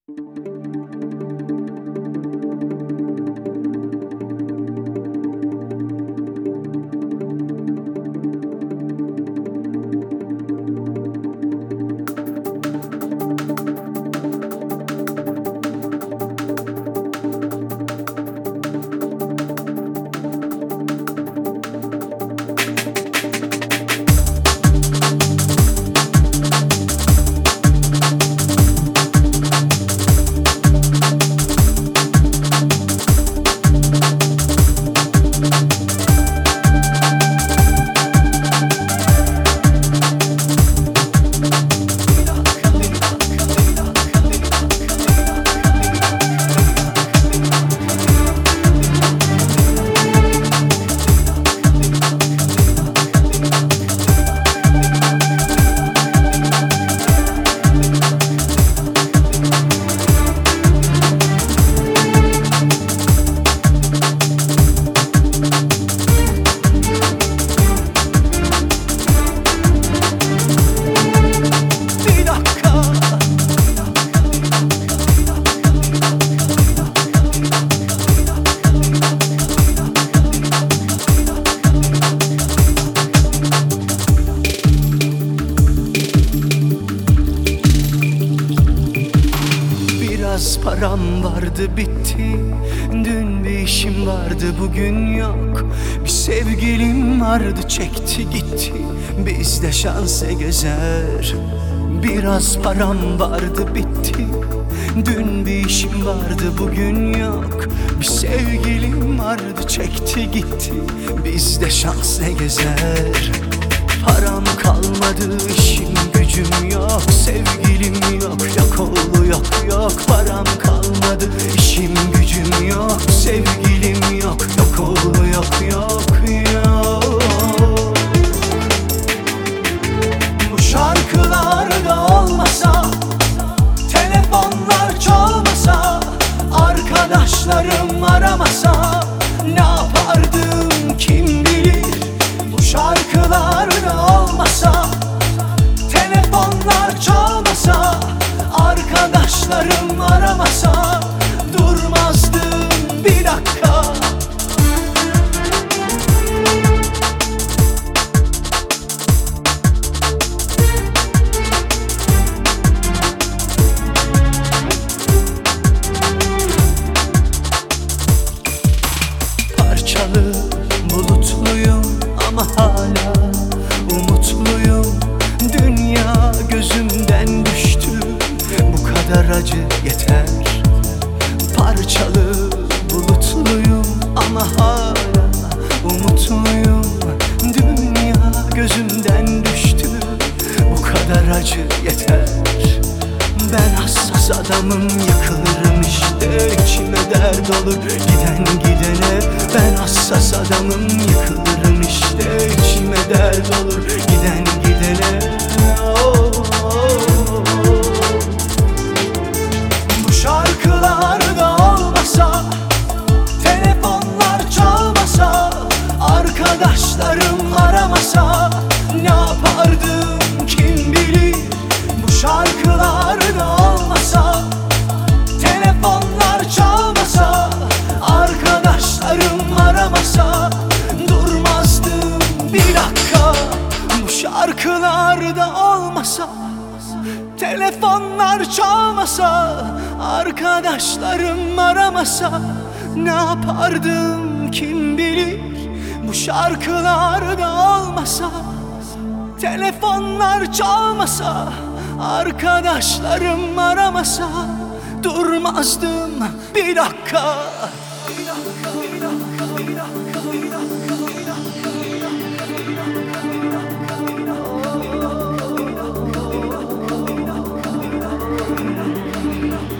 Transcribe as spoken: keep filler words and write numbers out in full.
Biraz param vardı bitti, dün bir işim vardı bugün yok. Bir sevgilim vardı çekti gitti, bizde şanse gezer. Biraz param vardı bitti, dün bir işim vardı bugün yok. Bir sevgilim vardı çekti gitti, bizde şans ne gezer. Param kalmadı, işim gücüm yok, sevgilim yok, yok oğlu yok yok. Param kalmadı, işim gücüm yok, sevgilim yok, yok oğlu yok yok yok. Bu şarkılarda olmasa, telefonlar çalmasa, arkadaşlarım aramasa, ne yapardım kim bilir. Bu şarkılarda olmasa, telefonlar çalmasa, arkadaşlarım aramasa, durmazdım bir dakika. Parçalı, bulutluyum ama hala umutluyum. Dünya gözümden düştü, bu kadar acı yeter. Parçalı, bulutluyum ama hala umutluyum. Dünya gözümden düştü, bu kadar acı yeter. Ben hassas adamım, yıkılırım işte, içime dert olur giden gidene. Ben hassas adamım, yıkılırım işte, içime dert olur giden gidene. Oh, oh, oh. Bu şarkılarda olmasa, telefonlar çalmasa, arkadaşlarım aramasa, ne yapardım kim bilir. Bu şarkılarda olmasa, telefonlar çalmasa, arkadaşlarım aramasa, durmazdım bir dakika. Bu şarkılarda olmasa, telefonlar çalmasa, arkadaşlarım aramasa, ne yapardım kim bilir. Bu şarkılarda olmasa, telefonlar çalmasa, arkadaşlarım aramasa, durmazdım bir dakika. Bir dakika, bir dakika, bir dakika, bir dakika, bir dakika, bir dakika, bir dakika, bir dakika, bir dakika, bir dakika, bir dakika, bir dakika, bir dakika, bir dakika, bir dakika, bir dakika.